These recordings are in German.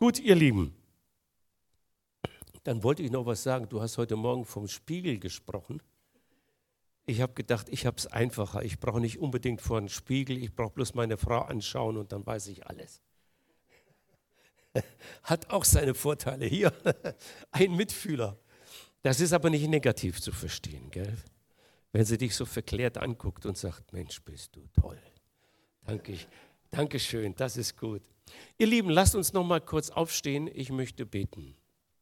Gut, ihr Lieben, dann wollte ich noch was sagen. Du hast heute Morgen vom Spiegel gesprochen. Ich habe gedacht, ich habe es einfacher. Ich brauche nicht unbedingt vor einen Spiegel. Ich brauche bloß meine Frau anschauen und dann weiß ich alles. Hat auch seine Vorteile. Hier, ein Mitfühler. Das ist aber nicht negativ zu verstehen, gell? Wenn sie dich so verklärt anguckt und sagt, Mensch, bist du toll. Dankeschön, das ist gut. Ihr Lieben, lasst uns noch mal kurz aufstehen. Ich möchte beten.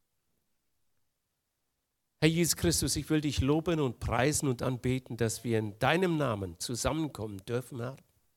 Herr Jesus Christus, ich will dich loben und preisen und anbeten, dass wir in deinem Namen zusammenkommen dürfen, Herr.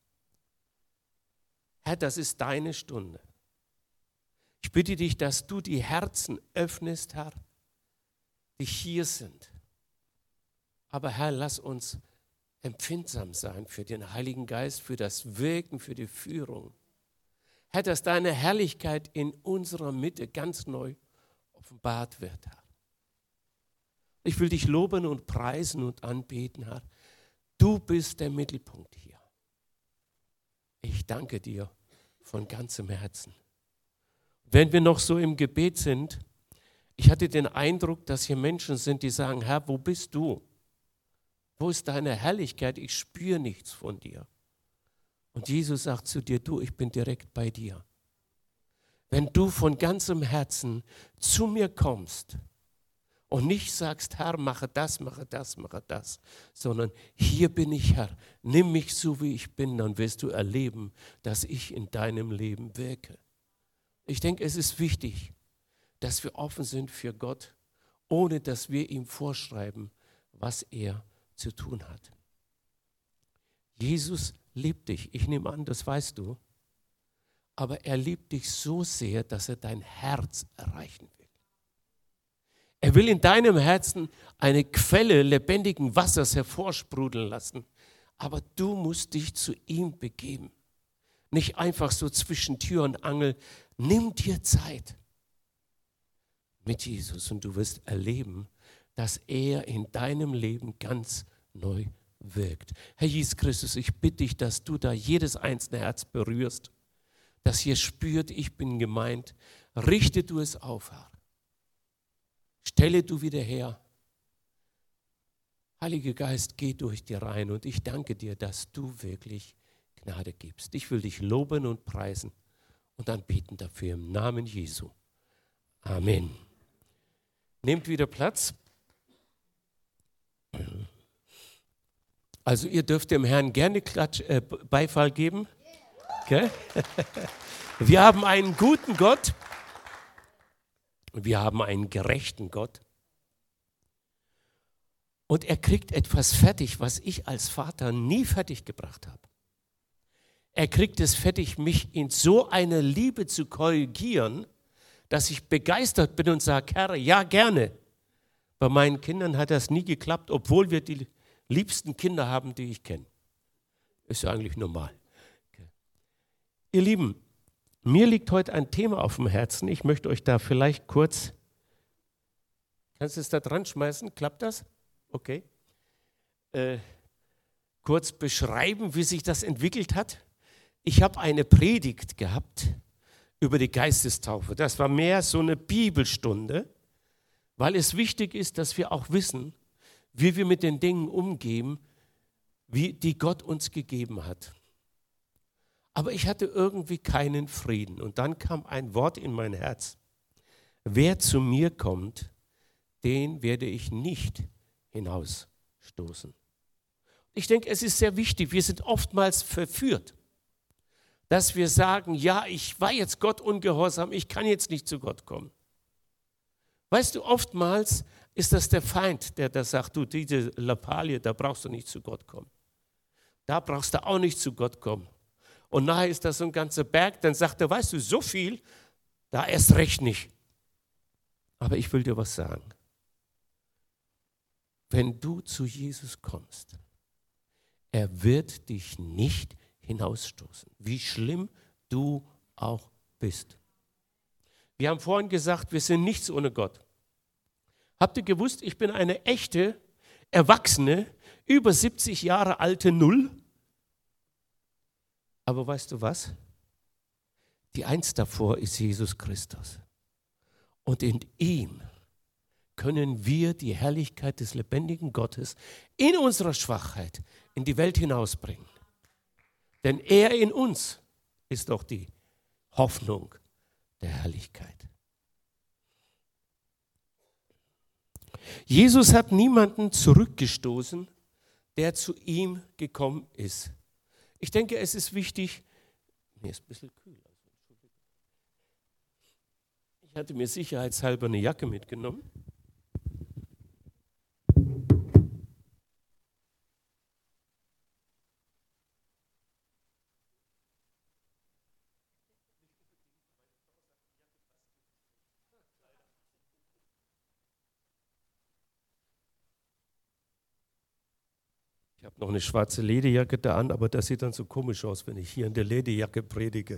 Herr, das ist deine Stunde. Ich bitte dich, dass du die Herzen öffnest, Herr, die hier sind. Aber Herr, lass uns empfindsam sein für den Heiligen Geist, für das Wirken, für die Führung. Herr, dass deine Herrlichkeit in unserer Mitte ganz neu offenbart wird, Herr. Ich will dich loben und preisen und anbeten, Herr. Du bist der Mittelpunkt hier. Ich danke dir von ganzem Herzen. Wenn wir noch so im Gebet sind, ich hatte den Eindruck, dass hier Menschen sind, die sagen, Herr, wo bist du? Wo ist deine Herrlichkeit? Ich spüre nichts von dir. Und Jesus sagt zu dir, du, ich bin direkt bei dir. Wenn du von ganzem Herzen zu mir kommst und nicht sagst, Herr, mache das, sondern hier bin ich, Herr, nimm mich so, wie ich bin, dann wirst du erleben, dass ich in deinem Leben wirke. Ich denke, es ist wichtig, dass wir offen sind für Gott, ohne dass wir ihm vorschreiben, was er zu tun hat. Jesus liebt dich. Ich nehme an, das weißt du. Aber er liebt dich so sehr, dass er dein Herz erreichen will. Er will in deinem Herzen eine Quelle lebendigen Wassers hervorsprudeln lassen. Aber du musst dich zu ihm begeben. Nicht einfach so zwischen Tür und Angel. Nimm dir Zeit mit Jesus und du wirst erleben, dass er in deinem Leben ganz neu wirkt. Herr Jesus Christus, ich bitte dich, dass du da jedes einzelne Herz berührst, das hier spürt, ich bin gemeint. Richte du es auf, Herr. Stelle du wieder her. Heiliger Geist, geh durch dir rein und ich danke dir, dass du wirklich Gnade gibst. Ich will dich loben und preisen und anbeten dafür im Namen Jesu. Amen. Nehmt wieder Platz. Also ihr dürft dem Herrn gerne Beifall geben. Okay? Wir haben einen guten Gott. Wir haben einen gerechten Gott. Und er kriegt etwas fertig, was ich als Vater nie fertig gebracht habe. Er kriegt es fertig, mich in so einer Liebe zu korrigieren, dass ich begeistert bin und sage, Herr, ja gerne. Bei meinen Kindern hat das nie geklappt, obwohl wir die liebsten Kinder haben, die ich kenne. Ist ja eigentlich normal. Okay. Ihr Lieben, mir liegt heute ein Thema auf dem Herzen. Ich möchte euch da vielleicht kurz, kannst du es da dran schmeißen? Klappt das? Okay. Kurz beschreiben, wie sich das entwickelt hat. Ich habe eine Predigt gehabt über die Geistestaufe. Das war mehr so eine Bibelstunde, weil es wichtig ist, dass wir auch wissen, wie wir mit den Dingen umgehen, die Gott uns gegeben hat. Aber ich hatte irgendwie keinen Frieden. Und dann kam ein Wort in mein Herz. Wer zu mir kommt, den werde ich nicht hinausstoßen. Ich denke, es ist sehr wichtig, wir sind oftmals verführt, dass wir sagen, ja, ich war jetzt Gott ungehorsam, ich kann jetzt nicht zu Gott kommen. Weißt du, oftmals ist das der Feind, der da sagt, du, diese Lappalie, da brauchst du nicht zu Gott kommen. Da brauchst du auch nicht zu Gott kommen. Und nachher ist das so ein ganzer Berg, dann sagt er, weißt du, so viel, da erst recht nicht. Aber ich will dir was sagen. Wenn du zu Jesus kommst, er wird dich nicht hinausstoßen, wie schlimm du auch bist. Wir haben vorhin gesagt, wir sind nichts ohne Gott. Habt ihr gewusst, ich bin eine echte, erwachsene, über 70 Jahre alte Null? Aber weißt du was? Die Eins davor ist Jesus Christus. Und in ihm können wir die Herrlichkeit des lebendigen Gottes in unserer Schwachheit in die Welt hinausbringen. Denn er in uns ist doch die Hoffnung der Herrlichkeit. Jesus hat niemanden zurückgestoßen, der zu ihm gekommen ist. Ich denke, es ist wichtig, mir ist ein bisschen kühl. Ich hatte mir sicherheitshalber eine Jacke mitgenommen. Ich habe noch eine schwarze Lederjacke da an, aber das sieht dann so komisch aus, wenn ich hier in der Lederjacke predige.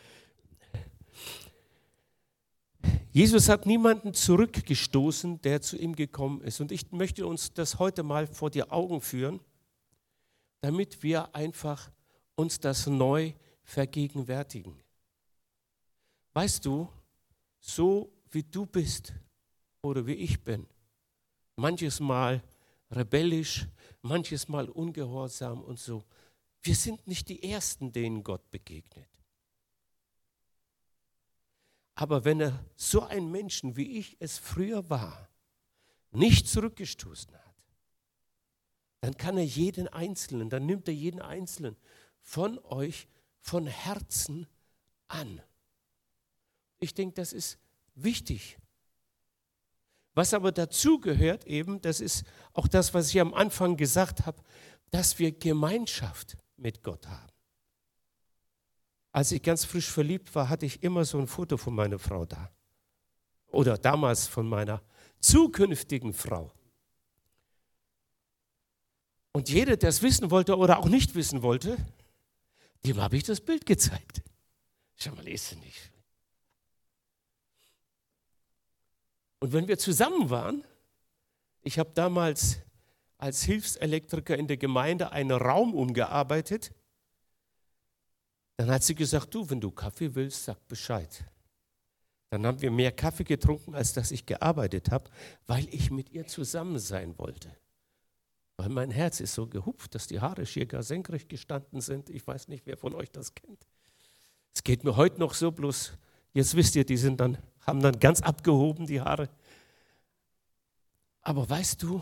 Jesus hat niemanden zurückgestoßen, der zu ihm gekommen ist. Und ich möchte uns das heute mal vor die Augen führen, damit wir einfach uns das neu vergegenwärtigen. Weißt du, so wie du bist oder wie ich bin, manches Mal rebellisch, manches Mal ungehorsam und so. Wir sind nicht die Ersten, denen Gott begegnet. Aber wenn er so einen Menschen, wie ich es früher war, nicht zurückgestoßen hat, dann kann er jeden Einzelnen, dann nimmt er jeden Einzelnen von euch von Herzen an. Ich denke, das ist wichtig. Was aber dazu gehört eben, das ist auch das, was ich am Anfang gesagt habe, dass wir Gemeinschaft mit Gott haben. Als ich ganz frisch verliebt war, hatte ich immer so ein Foto von meiner Frau da. Oder damals von meiner zukünftigen Frau. Und jeder, der es wissen wollte oder auch nicht wissen wollte, dem habe ich das Bild gezeigt. Schau mal, ist sie nicht. Und wenn wir zusammen waren, ich habe damals als Hilfselektriker in der Gemeinde einen Raum umgearbeitet, dann hat sie gesagt, du, wenn du Kaffee willst, sag Bescheid. Dann haben wir mehr Kaffee getrunken, als dass ich gearbeitet habe, weil ich mit ihr zusammen sein wollte. Weil mein Herz ist so gehupft, dass die Haare schier gar senkrecht gestanden sind. Ich weiß nicht, wer von euch das kennt. Es geht mir heute noch so, bloß jetzt wisst ihr, die haben dann ganz abgehoben, die Haare. Aber weißt du,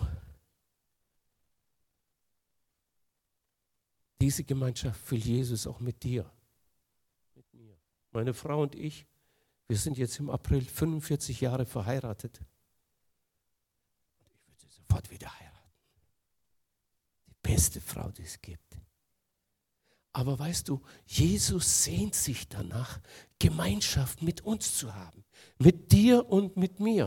diese Gemeinschaft will Jesus auch mit dir. Mit mir. Meine Frau und ich, wir sind jetzt im April 45 Jahre verheiratet. Und ich würde sie sofort wieder heiraten. Die beste Frau, die es gibt. Aber weißt du, Jesus sehnt sich danach, Gemeinschaft mit uns zu haben. Mit dir und mit mir.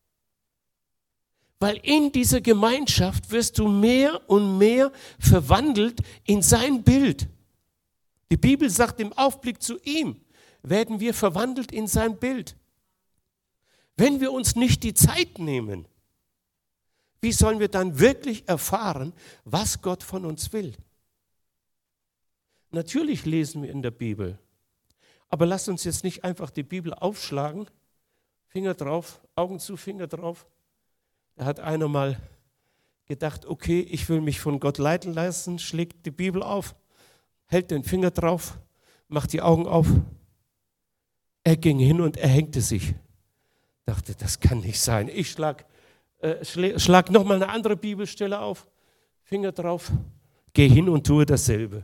Weil in dieser Gemeinschaft wirst du mehr und mehr verwandelt in sein Bild. Die Bibel sagt, im Aufblick zu ihm werden wir verwandelt in sein Bild. Wenn wir uns nicht die Zeit nehmen, wie sollen wir dann wirklich erfahren, was Gott von uns will? Natürlich lesen wir in der Bibel, aber lasst uns jetzt nicht einfach die Bibel aufschlagen, Finger drauf, Augen zu, Finger drauf. Da hat einer mal gedacht, okay, ich will mich von Gott leiten lassen, schlägt die Bibel auf, hält den Finger drauf, macht die Augen auf. Er ging hin und er hängte sich. Dachte, das kann nicht sein. Ich schlag nochmal eine andere Bibelstelle auf, Finger drauf, geh hin und tue dasselbe.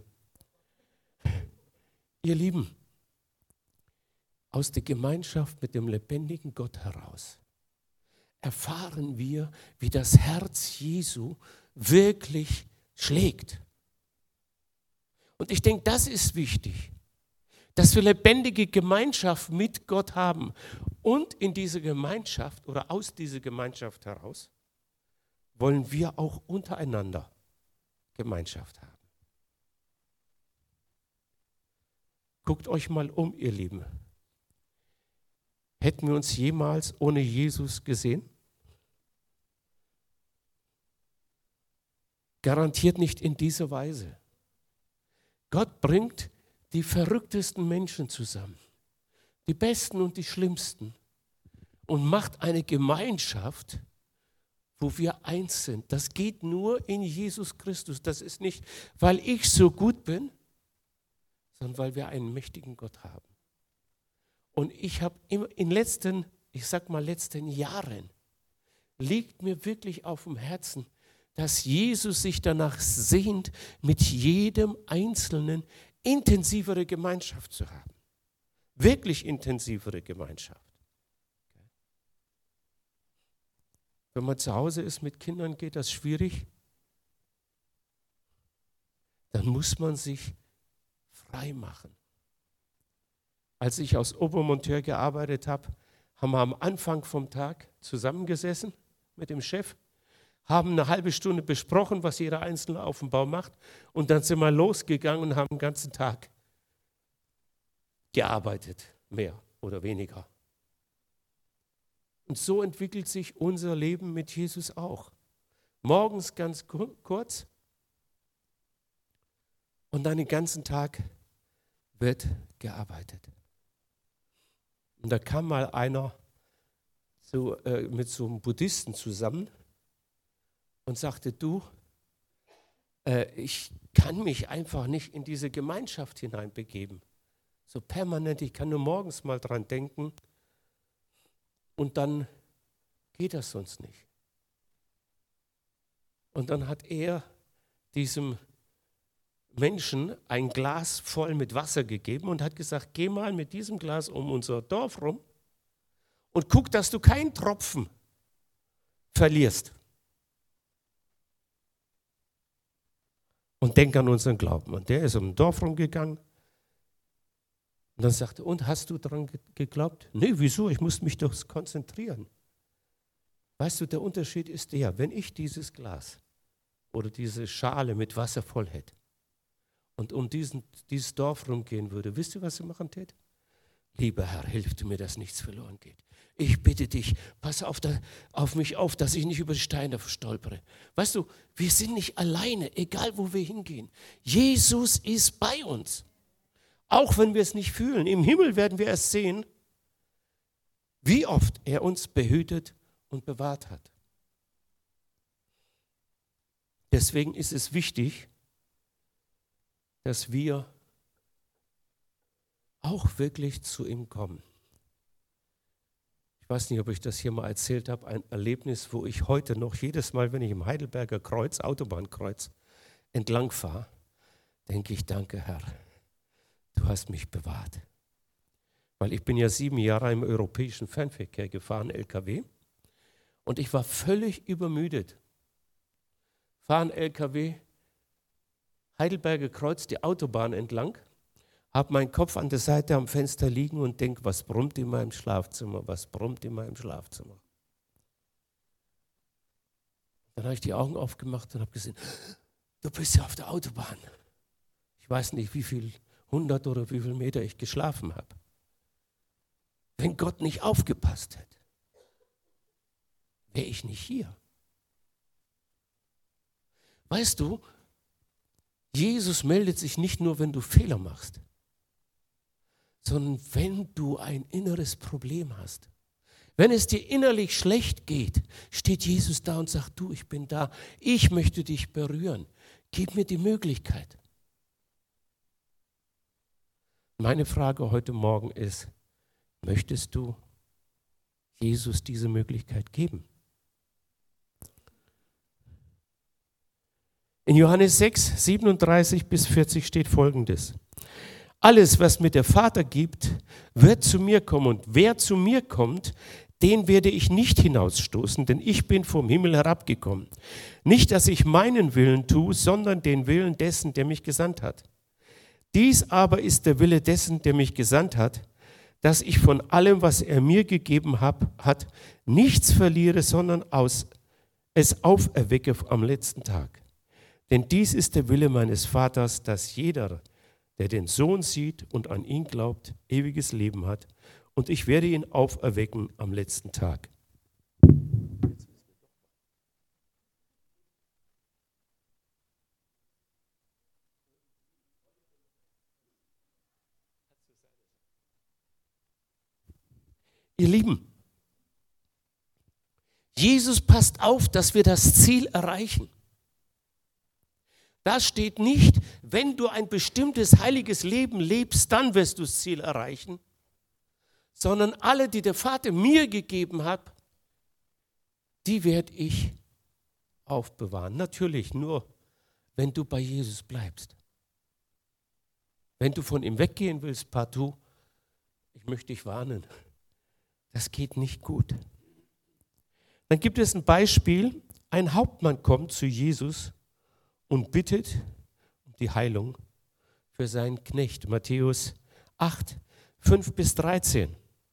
Ihr Lieben, aus der Gemeinschaft mit dem lebendigen Gott heraus erfahren wir, wie das Herz Jesu wirklich schlägt. Und ich denke, das ist wichtig, dass wir lebendige Gemeinschaft mit Gott haben und in dieser Gemeinschaft oder aus dieser Gemeinschaft heraus wollen wir auch untereinander Gemeinschaft haben. Guckt euch mal um, ihr Lieben. Hätten wir uns jemals ohne Jesus gesehen? Garantiert nicht in dieser Weise. Gott bringt die verrücktesten Menschen zusammen. die Besten und die Schlimmsten, und macht eine Gemeinschaft, wo wir eins sind. Das geht nur in Jesus Christus. Das ist nicht, weil ich so gut bin, sondern weil wir einen mächtigen Gott haben. Und ich habe in letzten Jahren, liegt mir wirklich auf dem Herzen, dass Jesus sich danach sehnt, mit jedem Einzelnen intensivere Gemeinschaft zu haben. Wirklich intensivere Gemeinschaft. Wenn man zu Hause ist mit Kindern, geht das schwierig. Dann muss man sich frei machen. Als ich als Obermonteur gearbeitet habe, haben wir am Anfang vom Tag zusammengesessen mit dem Chef, haben eine halbe Stunde besprochen, was jeder Einzelne auf dem Bau macht, und dann sind wir losgegangen und haben den ganzen Tag gearbeitet, mehr oder weniger. Und so entwickelt sich unser Leben mit Jesus auch. Morgens ganz kurz und dann den ganzen Tag wird gearbeitet. Und da kam mal einer mit so einem Buddhisten zusammen und sagte, du, ich kann mich einfach nicht in diese Gemeinschaft hineinbegeben. So permanent, ich kann nur morgens mal dran denken und dann geht das sonst nicht. Und dann hat er diesem Menschen ein Glas voll mit Wasser gegeben und hat gesagt, geh mal mit diesem Glas um unser Dorf rum und guck, dass du keinen Tropfen verlierst. Und denk an unseren Glauben. Und der ist um das Dorf rumgegangen. Und dann sagte er, und hast du daran geglaubt? Nee, wieso? Ich muss mich doch konzentrieren. Weißt du, der Unterschied ist der, wenn ich dieses Glas oder diese Schale mit Wasser voll hätte und um dieses Dorf rumgehen würde, wisst ihr, was ich machen tät? Lieber Herr, hilf du mir, dass nichts verloren geht. Ich bitte dich, pass auf mich auf, dass ich nicht über die Steine stolpere. Weißt du, wir sind nicht alleine, egal wo wir hingehen. Jesus ist bei uns. Auch wenn wir es nicht fühlen. Im Himmel werden wir es sehen, wie oft er uns behütet und bewahrt hat. Deswegen ist es wichtig, dass wir auch wirklich zu ihm kommen. Ich weiß nicht, ob ich das hier mal erzählt habe, ein Erlebnis, wo ich heute noch jedes Mal, wenn ich im Heidelberger Kreuz, Autobahnkreuz, entlang fahre, denke ich, danke Herr, du hast mich bewahrt. Weil ich bin ja 7 Jahre im europäischen Fernverkehr gefahren, LKW, und ich war völlig übermüdet. Fahren LKW, Heidelberger Kreuz, die Autobahn entlang, habe meinen Kopf an der Seite am Fenster liegen und denke, was brummt in meinem Schlafzimmer, was brummt in meinem Schlafzimmer. Dann habe ich die Augen aufgemacht und habe gesehen, du bist ja auf der Autobahn. Ich weiß nicht, wie viel 100 oder wie viel Meter ich geschlafen habe. Wenn Gott nicht aufgepasst hätte, wäre ich nicht hier. Weißt du, Jesus meldet sich nicht nur, wenn du Fehler machst, sondern wenn du ein inneres Problem hast. Wenn es dir innerlich schlecht geht, steht Jesus da und sagt, du, ich bin da, ich möchte dich berühren. Gib mir die Möglichkeit. Meine Frage heute Morgen ist, möchtest du Jesus diese Möglichkeit geben? In Johannes 6, 37 bis 40 steht Folgendes. Alles, was mir der Vater gibt, wird zu mir kommen. Und wer zu mir kommt, den werde ich nicht hinausstoßen, denn ich bin vom Himmel herabgekommen. Nicht, dass ich meinen Willen tue, sondern den Willen dessen, der mich gesandt hat. Dies aber ist der Wille dessen, der mich gesandt hat, dass ich von allem, was er mir gegeben hat, nichts verliere, sondern es auferwecke am letzten Tag. Denn dies ist der Wille meines Vaters, dass jeder, der den Sohn sieht und an ihn glaubt, ewiges Leben hat. Und ich werde ihn auferwecken am letzten Tag. Ihr Lieben, Jesus passt auf, dass wir das Ziel erreichen. Da steht nicht, wenn du ein bestimmtes heiliges Leben lebst, dann wirst du das Ziel erreichen, sondern alle, die der Vater mir gegeben hat, die werde ich aufbewahren. Natürlich nur, wenn du bei Jesus bleibst. Wenn du von ihm weggehen willst, partout, ich möchte dich warnen, das geht nicht gut. Dann gibt es ein Beispiel, ein Hauptmann kommt zu Jesus und bittet um die Heilung für seinen Knecht. Matthäus 8, 5-13.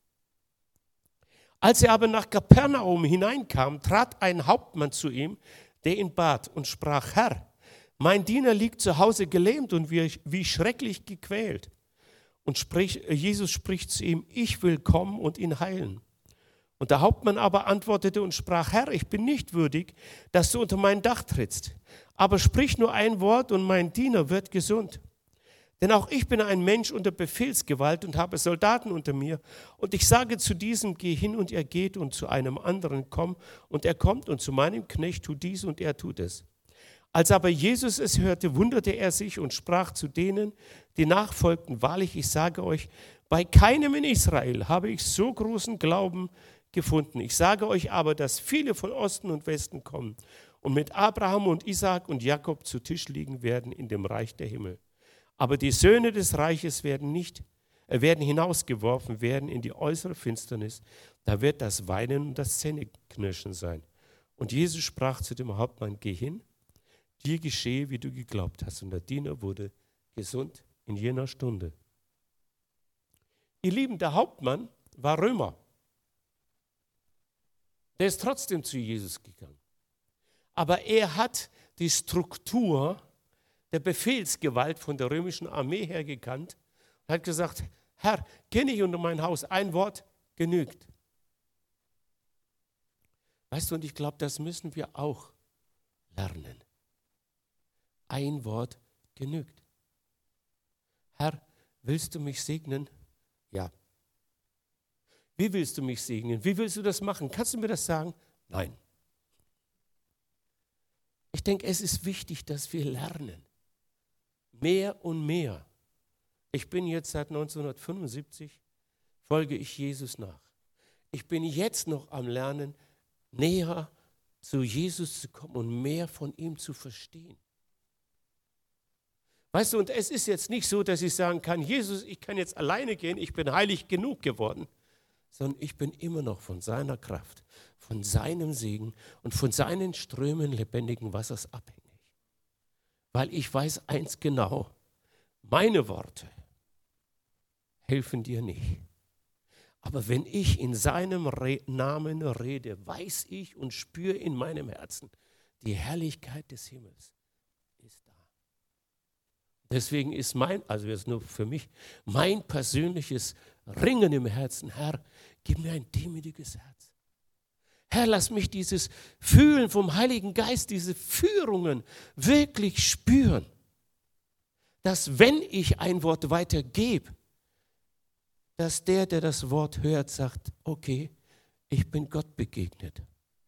Als er aber nach Kapernaum hineinkam, trat ein Hauptmann zu ihm, der ihn bat und sprach: Herr, mein Diener liegt zu Hause gelähmt und wie schrecklich gequält. Und Jesus spricht zu ihm: Ich will kommen und ihn heilen. Und der Hauptmann aber antwortete und sprach: Herr, ich bin nicht würdig, dass du unter mein Dach trittst, aber sprich nur ein Wort und mein Diener wird gesund. Denn auch ich bin ein Mensch unter Befehlsgewalt und habe Soldaten unter mir. Und ich sage zu diesem: Geh hin, und er geht, und zu einem anderen: Komm, und er kommt, und zu meinem Knecht: Tu dies, und er tut es. Als aber Jesus es hörte, wunderte er sich und sprach zu denen, die nachfolgten: Wahrlich, ich sage euch, bei keinem in Israel habe ich so großen Glauben gefunden. Ich sage euch aber, dass viele von Osten und Westen kommen und mit Abraham und Isaak und Jakob zu Tisch liegen werden in dem Reich der Himmel. Aber die Söhne des Reiches werden hinausgeworfen werden in die äußere Finsternis. Da wird das Weinen und das Zähneknirschen sein. Und Jesus sprach zu dem Hauptmann: Geh hin, dir geschehe, wie du geglaubt hast. Und der Diener wurde gesund in jener Stunde. Ihr Lieben, der Hauptmann war Römer. Der ist trotzdem zu Jesus gegangen. Aber er hat die Struktur der Befehlsgewalt von der römischen Armee her gekannt und hat gesagt: Herr, geh nicht unter mein Haus, ein Wort genügt. Weißt du, und ich glaube, das müssen wir auch lernen. Ein Wort genügt. Herr, willst du mich segnen? Ja. Wie willst du mich segnen? Wie willst du das machen? Kannst du mir das sagen? Nein. Ich denke, es ist wichtig, dass wir lernen. Mehr und mehr. Ich bin jetzt seit 1975, folge ich Jesus nach. Ich bin jetzt noch am Lernen, näher zu Jesus zu kommen und mehr von ihm zu verstehen. Weißt du, und es ist jetzt nicht so, dass ich sagen kann: Jesus, ich kann jetzt alleine gehen, ich bin heilig genug geworden, sondern ich bin immer noch von seiner Kraft, von seinem Segen und von seinen Strömen lebendigen Wassers abhängig. Weil ich weiß eins genau: meine Worte helfen dir nicht. Aber wenn ich in seinem Namen rede, weiß ich und spüre in meinem Herzen, die Herrlichkeit des Himmels ist da. Deswegen ist also jetzt nur für mich, mein persönliches Ringen im Herzen: Herr, gib mir ein demütiges Herz. Herr, lass mich dieses Fühlen vom Heiligen Geist, diese Führungen wirklich spüren. Dass, wenn ich ein Wort weitergebe, dass der das Wort hört, sagt: Okay, ich bin Gott begegnet.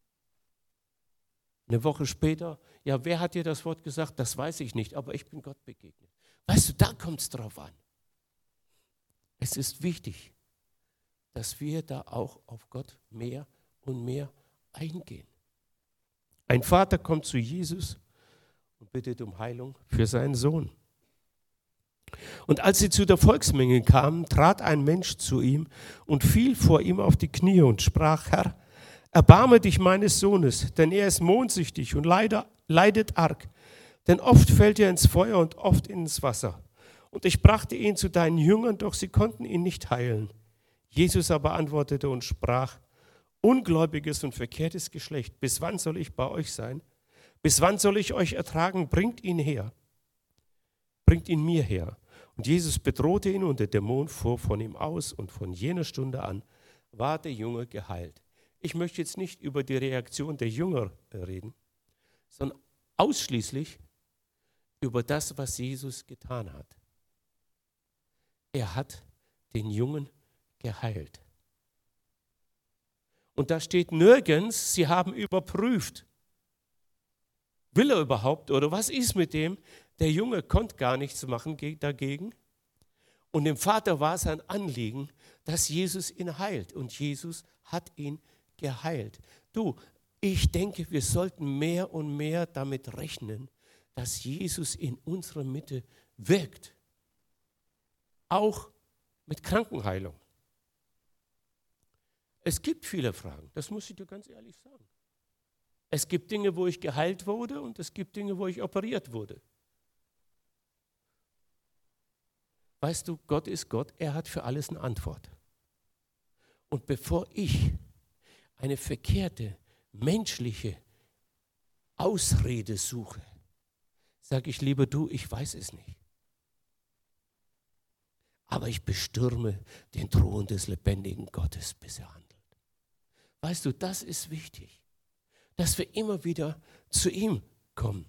Eine Woche später: Ja, wer hat dir das Wort gesagt? Das weiß ich nicht, aber ich bin Gott begegnet. Weißt du, da kommt es drauf an. Es ist wichtig, dass wir da auch auf Gott mehr und mehr eingehen. Ein Vater kommt zu Jesus und bittet um Heilung für seinen Sohn. Und als sie zu der Volksmenge kamen, trat ein Mensch zu ihm und fiel vor ihm auf die Knie und sprach: Herr, erbarme dich meines Sohnes, denn er ist mondsüchtig und leidet arg. Denn oft fällt er ins Feuer und oft ins Wasser. Und ich brachte ihn zu deinen Jüngern, doch sie konnten ihn nicht heilen. Jesus aber antwortete und sprach: Ungläubiges und verkehrtes Geschlecht, bis wann soll ich bei euch sein? Bis wann soll ich euch ertragen? Bringt ihn her. Bringt ihn mir her. Und Jesus bedrohte ihn, und der Dämon fuhr von ihm aus, und von jener Stunde an war der Junge geheilt. Ich möchte jetzt nicht über die Reaktion der Jünger reden, sondern ausschließlich über das, was Jesus getan hat. Er hat den Jungen geheilt. Und da steht nirgends, sie haben überprüft. Will er überhaupt oder was ist mit dem? Der Junge konnte gar nichts machen dagegen. Und dem Vater war es ein Anliegen, dass Jesus ihn heilt. Und Jesus hat ihn geheilt. Du, ich denke, wir sollten mehr und mehr damit rechnen, dass Jesus in unserer Mitte wirkt. Auch mit Krankenheilung. Es gibt viele Fragen, das muss ich dir ganz ehrlich sagen. Es gibt Dinge, wo ich geheilt wurde und es gibt Dinge, wo ich operiert wurde. Weißt du, Gott ist Gott, er hat für alles eine Antwort. Und bevor ich eine verkehrte, menschliche Ausrede suche, sage ich lieber du, ich weiß es nicht. Aber ich bestürme den Thron des lebendigen Gottes, bis er handelt. Weißt du, das ist wichtig, dass wir immer wieder zu ihm kommen.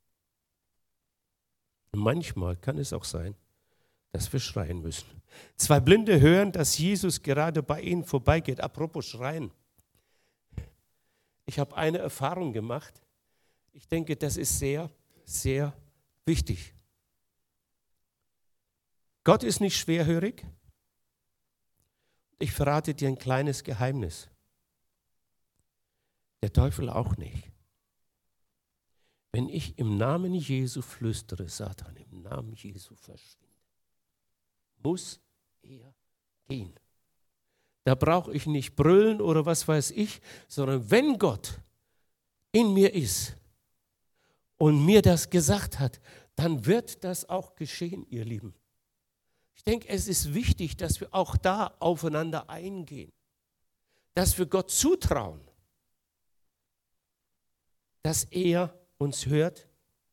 Und manchmal kann es auch sein, dass wir schreien müssen. 2 Blinde hören, dass Jesus gerade bei ihnen vorbeigeht. Apropos Schreien. Ich habe eine Erfahrung gemacht. Ich denke, das ist sehr, sehr wichtig. Gott ist nicht schwerhörig. Ich verrate dir ein kleines Geheimnis. Der Teufel auch nicht. Wenn ich im Namen Jesu flüstere, Satan, im Namen Jesu verschwinde, muss er gehen. Da brauche ich nicht brüllen oder was weiß ich, sondern wenn Gott in mir ist und mir das gesagt hat, dann wird das auch geschehen, ihr Lieben. Ich denke, es ist wichtig, dass wir auch da aufeinander eingehen, dass wir Gott zutrauen, dass er uns hört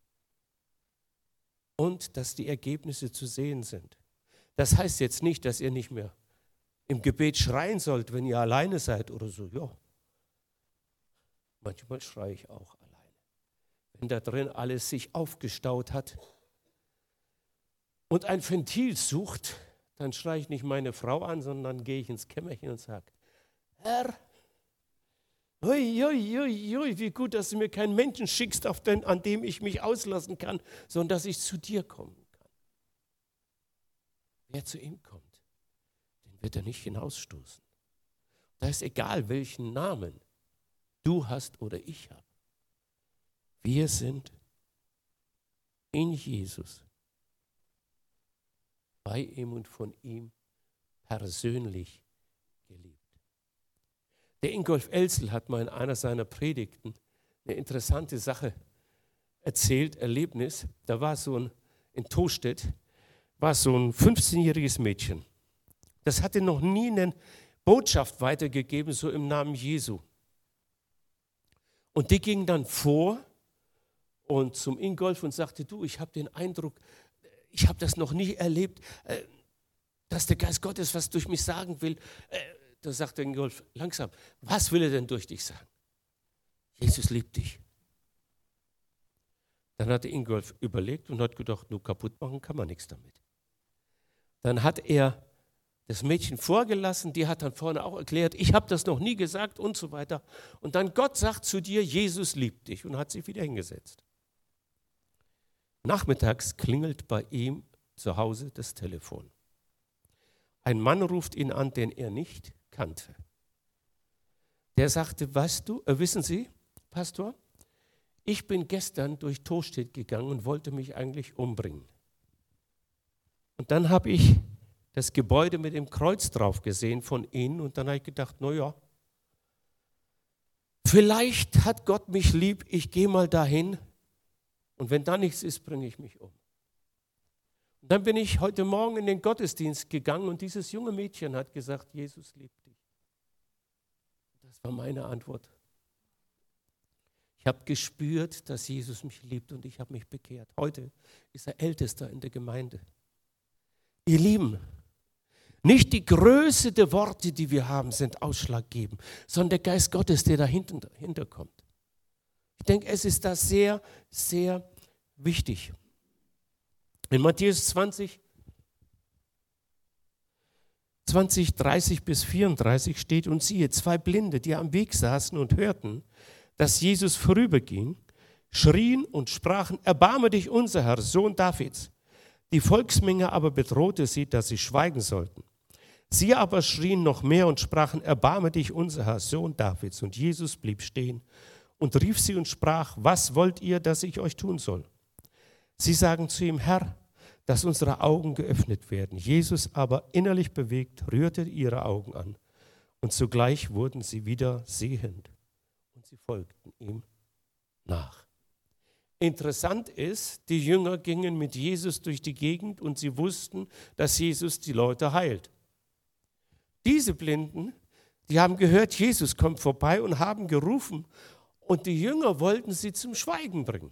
und dass die Ergebnisse zu sehen sind. Das heißt jetzt nicht, dass ihr nicht mehr im Gebet schreien sollt, wenn ihr alleine seid oder so. Ja, manchmal schreie ich auch alleine. Wenn da drin alles sich aufgestaut hat und ein Ventil sucht, dann schreie ich nicht meine Frau an, sondern gehe ich ins Kämmerchen und sage, Herr, wie gut, dass du mir keinen Menschen schickst, an dem ich mich auslassen kann, sondern dass ich zu dir kommen kann. Wer zu ihm kommt, den wird er nicht hinausstoßen. Da ist egal, welchen Namen du hast oder ich habe. Wir sind in Jesus, bei ihm und von ihm persönlich geliebt. Der Ingolf Elzel hat mal in einer seiner Predigten eine interessante Sache erzählt, Erlebnis. Da war in Tostedt, war so ein 15-jähriges Mädchen. Das hatte noch nie eine Botschaft weitergegeben, so im Namen Jesu. Und die ging dann vor und zum Ingolf und sagte, du, ich habe den Eindruck, ich habe das noch nie erlebt, dass der Geist Gottes was durch mich sagen will. Da sagt der Ingolf, langsam, was will er denn durch dich sagen? Jesus liebt dich. Dann hat der Ingolf überlegt und hat gedacht, nur kaputt machen kann man nichts damit. Dann hat er das Mädchen vorgelassen, die hat dann vorne auch erklärt, ich habe das noch nie gesagt und so weiter. Und dann Gott sagt zu dir, Jesus liebt dich und hat sich wieder hingesetzt. Nachmittags klingelt bei ihm zu Hause das Telefon. Ein Mann ruft ihn an, den er nicht kannte. Der sagte, wissen Sie, Pastor, ich bin gestern durch Tostedt gegangen und wollte mich eigentlich umbringen. Und dann habe ich das Gebäude mit dem Kreuz drauf gesehen von Ihnen und dann habe ich gedacht, naja, vielleicht hat Gott mich lieb, ich gehe mal dahin und wenn da nichts ist, bringe ich mich um. Und dann bin ich heute Morgen in den Gottesdienst gegangen und dieses junge Mädchen hat gesagt, Jesus liebt dich. Das war meine Antwort. Ich habe gespürt, dass Jesus mich liebt und ich habe mich bekehrt. Heute ist er Ältester in der Gemeinde. Ihr Lieben, nicht die Größe der Worte, die wir haben, sind ausschlaggebend, sondern der Geist Gottes, der dahinter kommt. Ich denke, es ist da sehr, sehr wichtig. In Matthäus 20, 20, 30 bis 34 steht, und siehe, 2 Blinde, die am Weg saßen und hörten, dass Jesus vorüberging, schrien und sprachen, erbarme dich unser Herr, Sohn Davids. Die Volksmenge aber bedrohte sie, dass sie schweigen sollten. Sie aber schrien noch mehr und sprachen, erbarme dich unser Herr, Sohn Davids. Und Jesus blieb stehen und rief sie und sprach, was wollt ihr, dass ich euch tun soll? Sie sagen zu ihm, Herr, dass unsere Augen geöffnet werden. Jesus aber innerlich bewegt, rührte ihre Augen an. Und sogleich wurden sie wieder sehend. Und sie folgten ihm nach. Interessant ist, die Jünger gingen mit Jesus durch die Gegend und sie wussten, dass Jesus die Leute heilt. Diese Blinden, die haben gehört, Jesus kommt vorbei und haben gerufen. Und die Jünger wollten sie zum Schweigen bringen.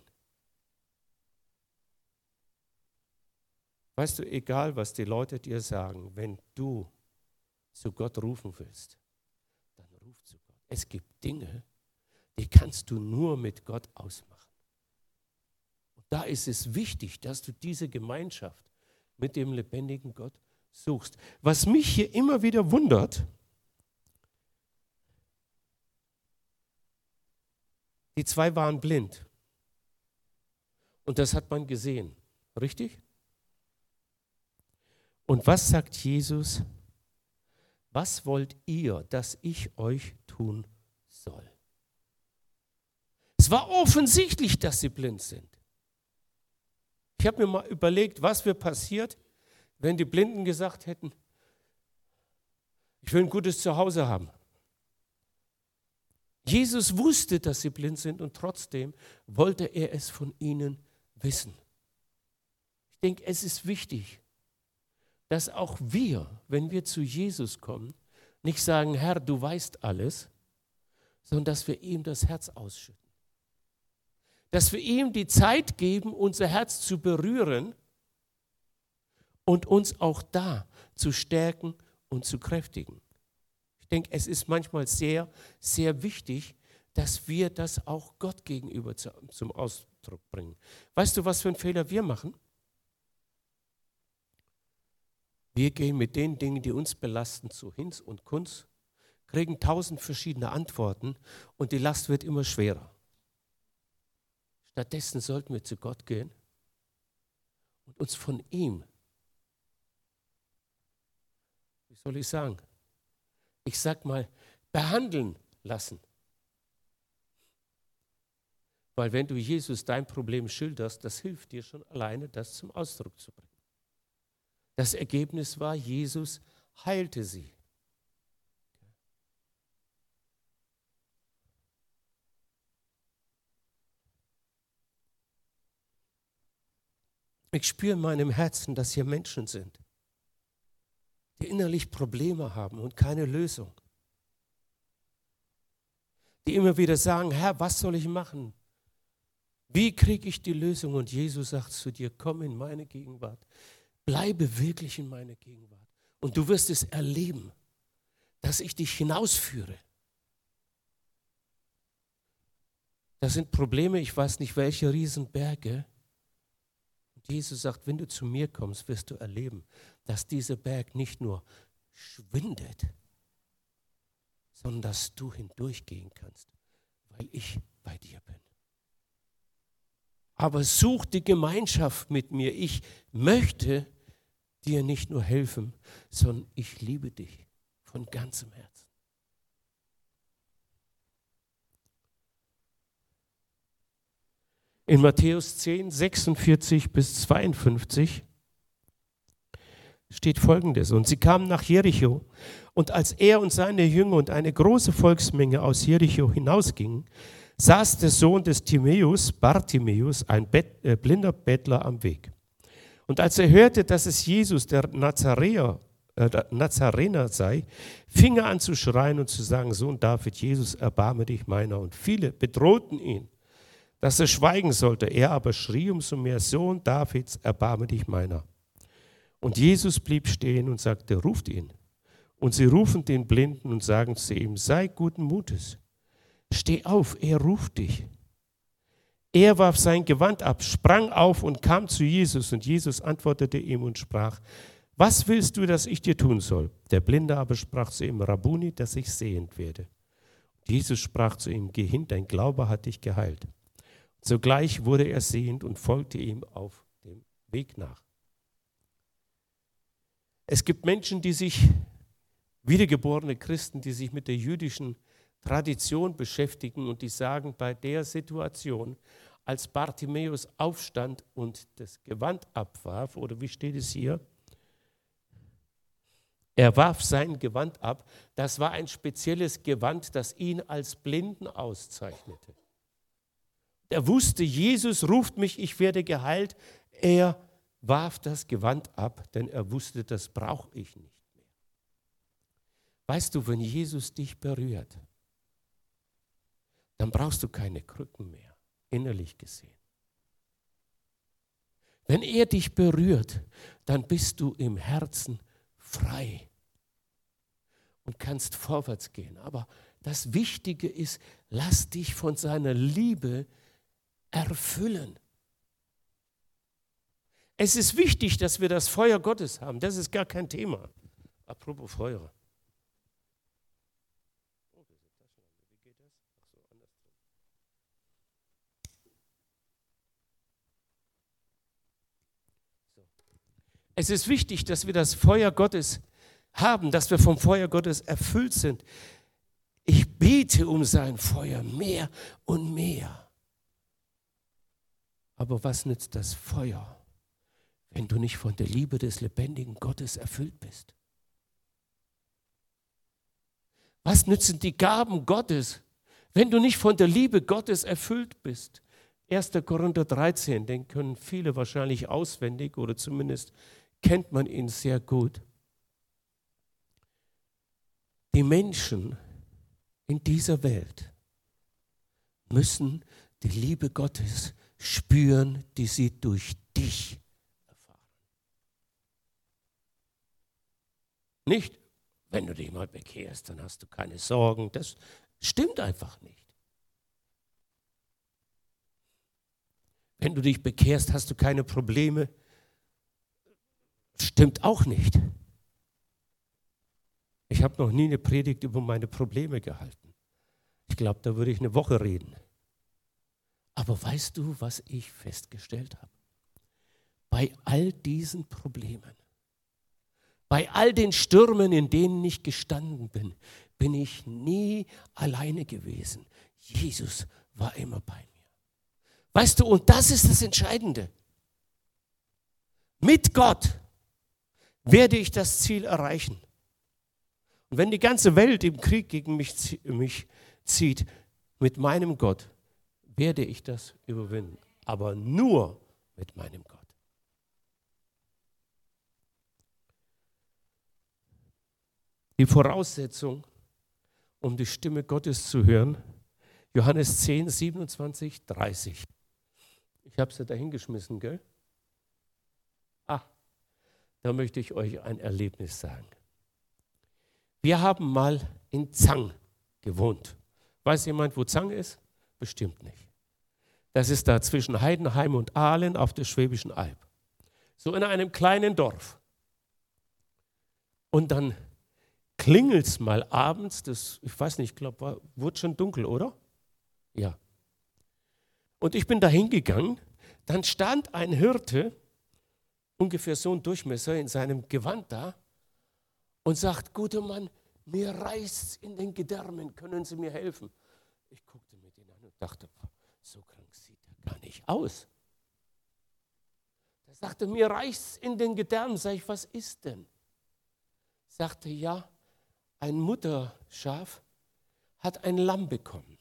Weißt du, egal was die Leute dir sagen, wenn du zu Gott rufen willst, dann ruf zu Gott. Es gibt Dinge, die kannst du nur mit Gott ausmachen. Und da ist es wichtig, dass du diese Gemeinschaft mit dem lebendigen Gott suchst. Was mich hier immer wieder wundert, die 2 waren blind. Und das hat man gesehen. Richtig? Und was sagt Jesus? Was wollt ihr, dass ich euch tun soll? Es war offensichtlich, dass sie blind sind. Ich habe mir mal überlegt, was wäre passiert, wenn die Blinden gesagt hätten, ich will ein gutes Zuhause haben. Jesus wusste, dass sie blind sind und trotzdem wollte er es von ihnen wissen. Ich denke, es ist wichtig, dass auch wir, wenn wir zu Jesus kommen, nicht sagen, Herr, du weißt alles, sondern dass wir ihm das Herz ausschütten. Dass wir ihm die Zeit geben, unser Herz zu berühren und uns auch da zu stärken und zu kräftigen. Ich denke, es ist manchmal sehr, sehr wichtig, dass wir das auch Gott gegenüber zum Ausdruck bringen. Weißt du, was für einen Fehler wir machen? Wir gehen mit den Dingen, die uns belasten, zu Hinz und Kunz, kriegen 1000 verschiedene Antworten und die Last wird immer schwerer. Stattdessen sollten wir zu Gott gehen und uns von ihm, wie soll ich sagen, ich sag mal, behandeln lassen. Weil wenn du Jesus dein Problem schilderst, das hilft dir schon alleine, das zum Ausdruck zu bringen. Das Ergebnis war, Jesus heilte sie. Ich spüre in meinem Herzen, dass hier Menschen sind, die innerlich Probleme haben und keine Lösung. Die immer wieder sagen, Herr, was soll ich machen? Wie kriege ich die Lösung? Und Jesus sagt zu dir, komm in meine Gegenwart. Bleibe wirklich in meiner Gegenwart. Und du wirst es erleben, dass ich dich hinausführe. Das sind Probleme, ich weiß nicht welche Riesenberge. Und Jesus sagt, wenn du zu mir kommst, wirst du erleben, dass dieser Berg nicht nur schwindet, sondern dass du hindurchgehen kannst, weil ich bei dir bin. Aber such die Gemeinschaft mit mir. Ich möchte dir nicht nur helfen, sondern ich liebe dich von ganzem Herzen. In Matthäus 10, 46 bis 52 steht Folgendes. Und sie kamen nach Jericho, und als er und seine Jünger und eine große Volksmenge aus Jericho hinausgingen, saß der Sohn des Timäus, Bartimäus, ein blinder Bettler am Weg. Und als er hörte, dass es Jesus, der Nazarener sei, fing er an zu schreien und zu sagen, Sohn David, Jesus, erbarme dich meiner. Und viele bedrohten ihn, dass er schweigen sollte. Er aber schrie umso mehr, Sohn Davids, erbarme dich meiner. Und Jesus blieb stehen und sagte, ruft ihn. Und sie rufen den Blinden und sagen zu ihm, sei guten Mutes. Steh auf, er ruft dich. Er warf sein Gewand ab, sprang auf und kam zu Jesus. Und Jesus antwortete ihm und sprach, Was willst du, dass ich dir tun soll? Der Blinde aber sprach zu ihm, Rabbuni, dass ich sehend werde. Jesus sprach zu ihm, geh hin, dein Glaube hat dich geheilt. Sogleich wurde er sehend und folgte ihm auf dem Weg nach. Es gibt Menschen, die sich, wiedergeborene Christen, die sich mit der jüdischen Tradition beschäftigen und die sagen, bei der Situation, als Bartimäus aufstand und das Gewand abwarf, oder wie steht es hier? Er warf sein Gewand ab. Das war ein spezielles Gewand, das ihn als Blinden auszeichnete. Er wusste, Jesus ruft mich, ich werde geheilt. Er warf das Gewand ab, denn er wusste, das brauche ich nicht mehr. Weißt du, wenn Jesus dich berührt, dann brauchst du keine Krücken mehr, innerlich gesehen. Wenn er dich berührt, dann bist du im Herzen frei und kannst vorwärts gehen. Aber das Wichtige ist, lass dich von seiner Liebe erfüllen. Es ist wichtig, dass wir das Feuer Gottes haben. Das ist gar kein Thema. Apropos Feuer. Es ist wichtig, dass wir das Feuer Gottes haben, dass wir vom Feuer Gottes erfüllt sind. Ich bete um sein Feuer mehr und mehr. Aber was nützt das Feuer, wenn du nicht von der Liebe des lebendigen Gottes erfüllt bist? Was nützen die Gaben Gottes, wenn du nicht von der Liebe Gottes erfüllt bist? 1. Korinther 13, den können viele wahrscheinlich auswendig oder zumindest kennt man ihn sehr gut. Die Menschen in dieser Welt müssen die Liebe Gottes spüren, die sie durch dich erfahren. Nicht, wenn du dich mal bekehrst, dann hast du keine Sorgen. Das stimmt einfach nicht. Wenn du dich bekehrst, hast du keine Probleme. Stimmt auch nicht. Ich habe noch nie eine Predigt über meine Probleme gehalten. Ich glaube, da würde ich eine Woche reden. Aber weißt du, was ich festgestellt habe? Bei all diesen Problemen, bei all den Stürmen, in denen ich gestanden bin, bin ich nie alleine gewesen. Jesus war immer bei mir. Weißt du, und das ist das Entscheidende. Mit Gott werde ich das Ziel erreichen. Und wenn die ganze Welt im Krieg gegen mich zieht, mit meinem Gott, werde ich das überwinden. Aber nur mit meinem Gott. Die Voraussetzung, um die Stimme Gottes zu hören, Johannes 10, 27, 30. Ich habe sie da hingeschmissen, gell? Da möchte ich euch ein Erlebnis sagen. Wir haben mal in Zang gewohnt. Weiß jemand, wo Zang ist? Bestimmt nicht. Das ist da zwischen Heidenheim und Aalen auf der Schwäbischen Alb. So in einem kleinen Dorf. Und dann klingelt es mal abends, ich weiß nicht, ich glaube, wurde schon dunkel, oder? Ja. Und ich bin da hingegangen, dann stand ein Hirte, ungefähr so ein Durchmesser in seinem Gewand da und sagt, guter Mann, mir reißt's in den Gedärmen, können Sie mir helfen? Ich guckte mir den an und dachte, so krank sieht er gar nicht aus. Er sagte, mir reißt's in den Gedärmen. Sag ich, was ist denn? Sagte, ja, ein Mutterschaf hat ein Lamm bekommen.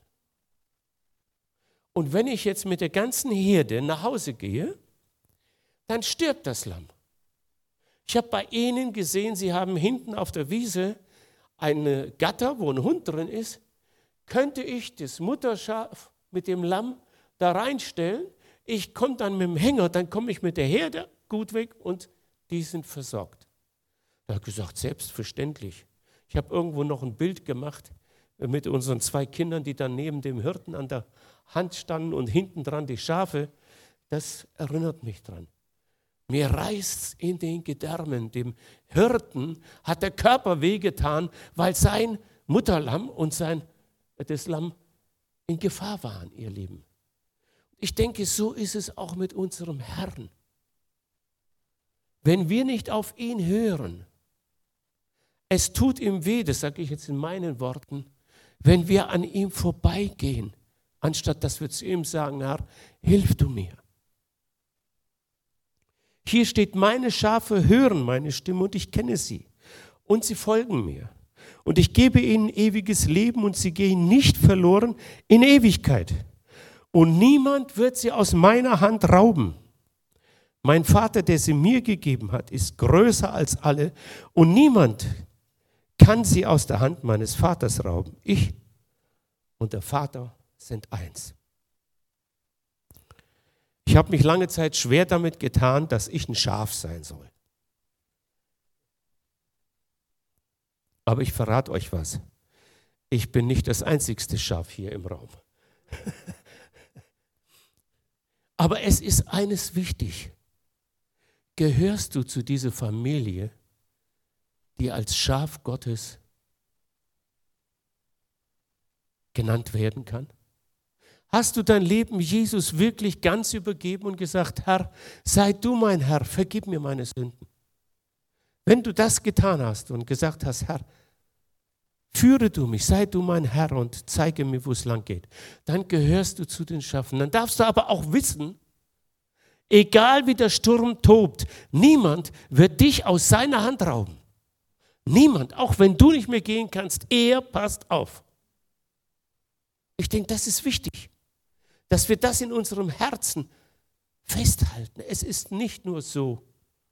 Und wenn ich jetzt mit der ganzen Herde nach Hause gehe, dann stirbt das Lamm. Ich habe bei ihnen gesehen, sie haben hinten auf der Wiese eine Gatter, wo ein Hund drin ist. Könnte ich das Mutterschaf mit dem Lamm da reinstellen? Ich komme dann mit dem Hänger, dann komme ich mit der Herde gut weg und die sind versorgt. Er hat gesagt, selbstverständlich. Ich habe irgendwo noch ein Bild gemacht mit unseren 2 Kindern, die dann neben dem Hirten an der Hand standen und hinten dran die Schafe. Das erinnert mich dran. Mir reißt's in den Gedärmen. Dem Hirten hat der Körper wehgetan, weil sein Mutterlamm und das Lamm in Gefahr waren, ihr Lieben. Ich denke, so ist es auch mit unserem Herrn. Wenn wir nicht auf ihn hören, es tut ihm weh, das sage ich jetzt in meinen Worten, wenn wir an ihm vorbeigehen, anstatt dass wir zu ihm sagen, Herr, hilf du mir. Hier steht, meine Schafe hören meine Stimme und ich kenne sie und sie folgen mir. Und ich gebe ihnen ewiges Leben und sie gehen nicht verloren in Ewigkeit. Und niemand wird sie aus meiner Hand rauben. Mein Vater, der sie mir gegeben hat, ist größer als alle und niemand kann sie aus der Hand meines Vaters rauben. Ich und der Vater sind eins. Ich habe mich lange Zeit schwer damit getan, dass ich ein Schaf sein soll. Aber ich verrate euch was. Ich bin nicht das einzigste Schaf hier im Raum. Aber es ist eines wichtig. Gehörst du zu dieser Familie, die als Schaf Gottes genannt werden kann? Hast du dein Leben Jesus wirklich ganz übergeben und gesagt, Herr, sei du mein Herr, vergib mir meine Sünden? Wenn du das getan hast und gesagt hast, Herr, führe du mich, sei du mein Herr und zeige mir, wo es lang geht, dann gehörst du zu den Schafen. Dann darfst du aber auch wissen, egal wie der Sturm tobt, niemand wird dich aus seiner Hand rauben. Niemand, auch wenn du nicht mehr gehen kannst, er passt auf. Ich denke, das ist wichtig, dass wir das in unserem Herzen festhalten. Es ist nicht nur so,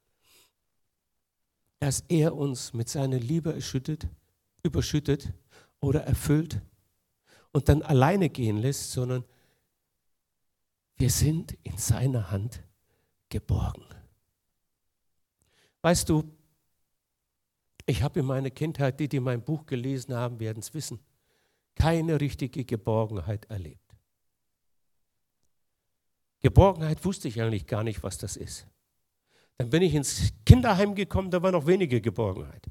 dass er uns mit seiner Liebe überschüttet oder erfüllt und dann alleine gehen lässt, sondern wir sind in seiner Hand geborgen. Weißt du, ich habe in meiner Kindheit, die mein Buch gelesen haben, werden es wissen, keine richtige Geborgenheit erlebt. Geborgenheit wusste ich eigentlich gar nicht, was das ist. Dann bin ich ins Kinderheim gekommen, da war noch weniger Geborgenheit.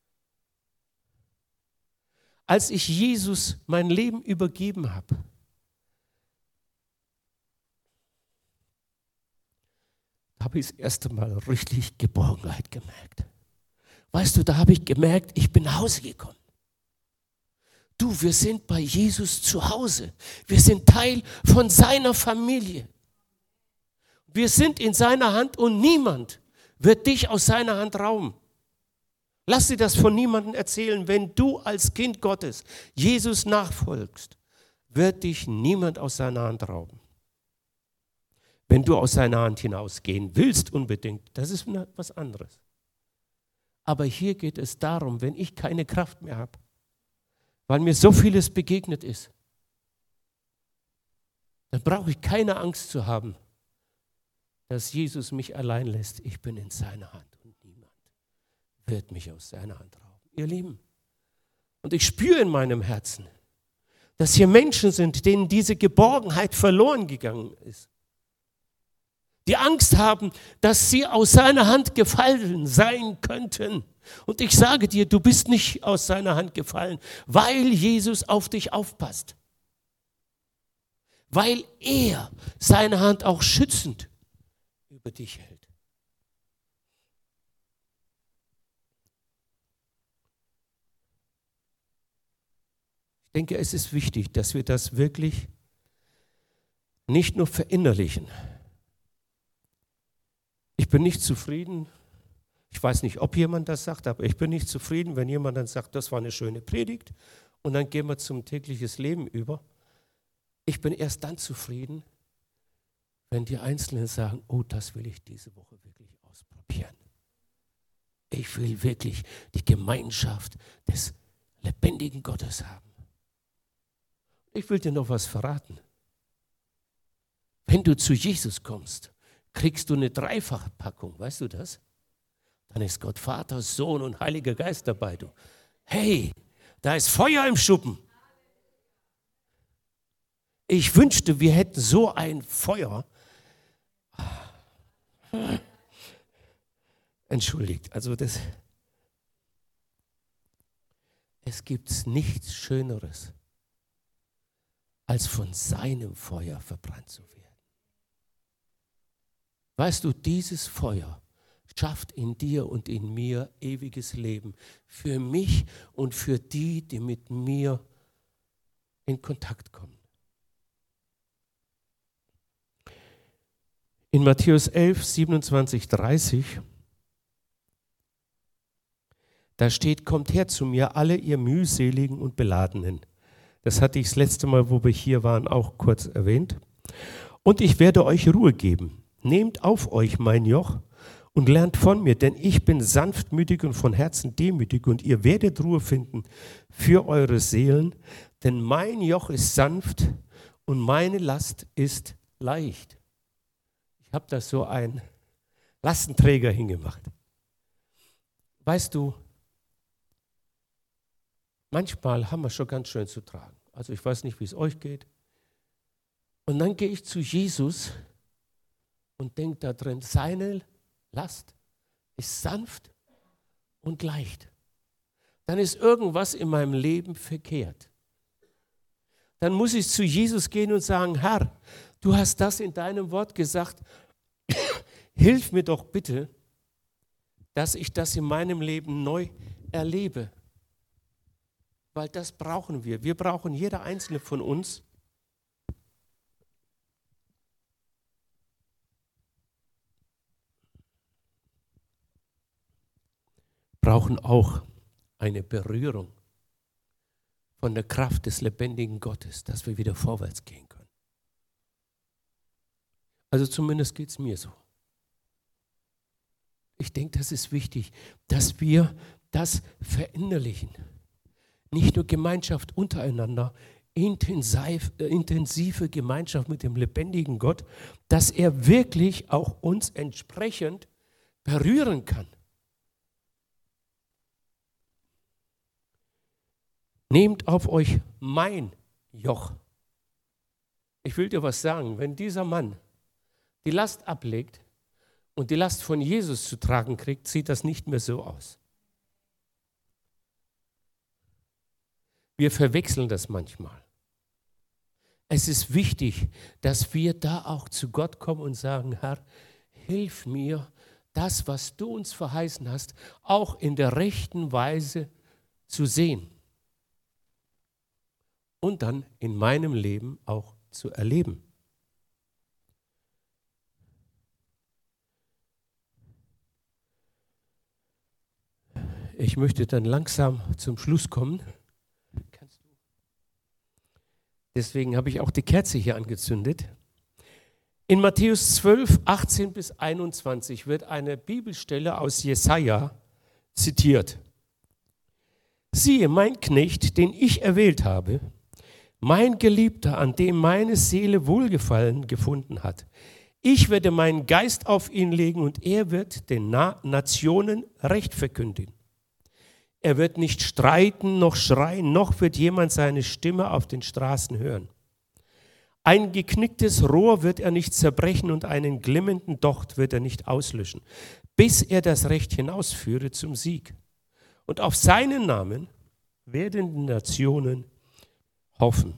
Als ich Jesus mein Leben übergeben habe, habe ich das erste Mal richtig Geborgenheit gemerkt. Weißt du, da habe ich gemerkt, ich bin nach Hause gekommen. Du, wir sind bei Jesus zu Hause. Wir sind Teil von seiner Familie. Wir sind in seiner Hand und niemand wird dich aus seiner Hand rauben. Lass dir das von niemandem erzählen. Wenn du als Kind Gottes Jesus nachfolgst, wird dich niemand aus seiner Hand rauben. Wenn du aus seiner Hand hinausgehen willst unbedingt, das ist was anderes. Aber hier geht es darum, wenn ich keine Kraft mehr habe, weil mir so vieles begegnet ist, dann brauche ich keine Angst zu haben, dass Jesus mich allein lässt. Ich bin in seiner Hand und niemand wird mich aus seiner Hand rauben. Ihr Lieben, und ich spüre in meinem Herzen, dass hier Menschen sind, denen diese Geborgenheit verloren gegangen ist. Die Angst haben, dass sie aus seiner Hand gefallen sein könnten. Und ich sage dir, du bist nicht aus seiner Hand gefallen, weil Jesus auf dich aufpasst. Weil er seine Hand auch schützend über dich hält. Ich denke, es ist wichtig, dass wir das wirklich nicht nur verinnerlichen. Ich bin nicht zufrieden, ich weiß nicht, ob jemand das sagt, aber ich bin nicht zufrieden, wenn jemand dann sagt, das war eine schöne Predigt und dann gehen wir zum tägliches Leben über. Ich bin erst dann zufrieden, wenn die Einzelnen sagen, oh, das will ich diese Woche wirklich ausprobieren. Ich will wirklich die Gemeinschaft des lebendigen Gottes haben. Ich will dir noch was verraten. Wenn du zu Jesus kommst, kriegst du eine Dreifachpackung, weißt du das? Dann ist Gott Vater, Sohn und Heiliger Geist dabei. Du. Hey, da ist Feuer im Schuppen. Ich wünschte, wir hätten so ein Feuer. Entschuldigt, es gibt nichts Schöneres, als von seinem Feuer verbrannt zu werden. Weißt du, dieses Feuer schafft in dir und in mir ewiges Leben. Für mich und für die, die mit mir in Kontakt kommen. In Matthäus 11, 27, 30, da steht, kommt her zu mir, alle ihr mühseligen und Beladenen. Das hatte ich das letzte Mal, wo wir hier waren, auch kurz erwähnt. Und ich werde euch Ruhe geben. Nehmt auf euch mein Joch und lernt von mir, denn ich bin sanftmütig und von Herzen demütig und ihr werdet Ruhe finden für eure Seelen, denn mein Joch ist sanft und meine Last ist leicht. Ich habe da so einen Lastenträger hingemacht. Weißt du, manchmal haben wir schon ganz schön zu tragen. Also ich weiß nicht, wie es euch geht. Und dann gehe ich zu Jesus und denke da drin, seine Last ist sanft und leicht. Dann ist irgendwas in meinem Leben verkehrt. Dann muss ich zu Jesus gehen und sagen, Herr, du hast das in deinem Wort gesagt, hilf mir doch bitte, dass ich das in meinem Leben neu erlebe. Weil das brauchen wir. Wir brauchen, jeder einzelne von uns, brauchen auch eine Berührung von der Kraft des lebendigen Gottes, dass wir wieder vorwärts gehen können. Also zumindest geht es mir so. Ich denke, das ist wichtig, dass wir das verinnerlichen. Nicht nur Gemeinschaft untereinander, intensive Gemeinschaft mit dem lebendigen Gott, dass er wirklich auch uns entsprechend berühren kann. Nehmt auf euch mein Joch. Ich will dir was sagen, wenn dieser Mann die Last ablegt und die Last von Jesus zu tragen kriegt, sieht das nicht mehr so aus. Wir verwechseln das manchmal. Es ist wichtig, dass wir da auch zu Gott kommen und sagen, Herr, hilf mir, das, was du uns verheißen hast, auch in der rechten Weise zu sehen. Und dann in meinem Leben auch zu erleben. Ich möchte dann langsam zum Schluss kommen. Deswegen habe ich auch die Kerze hier angezündet. In Matthäus 12, 18 bis 21 wird eine Bibelstelle aus Jesaja zitiert. Siehe, mein Knecht, den ich erwählt habe, mein Geliebter, an dem meine Seele Wohlgefallen gefunden hat. Ich werde meinen Geist auf ihn legen und er wird den Nationen Recht verkündigen. Er wird nicht streiten noch schreien, noch wird jemand seine Stimme auf den Straßen hören. Ein geknicktes Rohr wird er nicht zerbrechen und einen glimmenden Docht wird er nicht auslöschen, bis er das Recht hinausführe zum Sieg. Und auf seinen Namen werden die Nationen hoffen.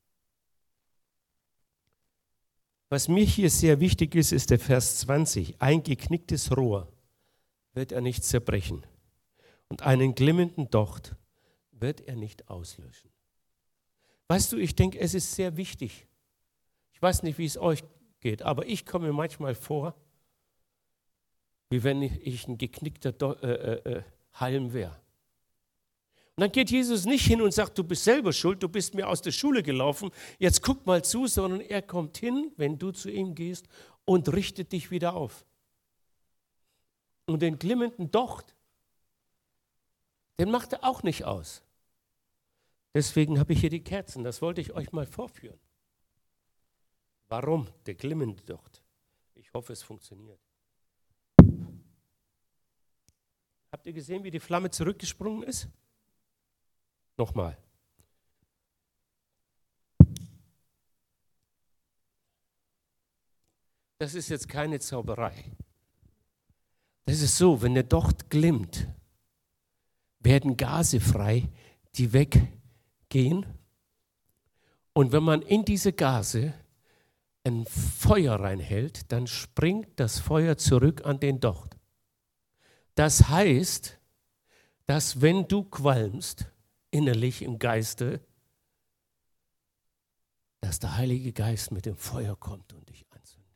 Was mir hier sehr wichtig ist, ist der Vers 20. Ein geknicktes Rohr wird er nicht zerbrechen und einen glimmenden Docht wird er nicht auslöschen. Weißt du, ich denke, es ist sehr wichtig. Ich weiß nicht, wie es euch geht, aber ich komme mir manchmal vor, wie wenn ich ein geknickter Halm wäre. Und dann geht Jesus nicht hin und sagt, du bist selber schuld, du bist mir aus der Schule gelaufen, jetzt guck mal zu, sondern er kommt hin, wenn du zu ihm gehst und richtet dich wieder auf. Und den glimmenden Docht, den macht er auch nicht aus. Deswegen habe ich hier die Kerzen, das wollte ich euch mal vorführen. Warum der glimmende Docht? Ich hoffe, es funktioniert. Habt ihr gesehen, wie die Flamme zurückgesprungen ist? Nochmal. Das ist jetzt keine Zauberei. Das ist so, wenn der Docht glimmt, werden Gase frei, die weggehen. Und wenn man in diese Gase ein Feuer reinhält, dann springt das Feuer zurück an den Docht. Das heißt, dass wenn du qualmst, innerlich im Geiste, dass der Heilige Geist mit dem Feuer kommt und dich anzündet.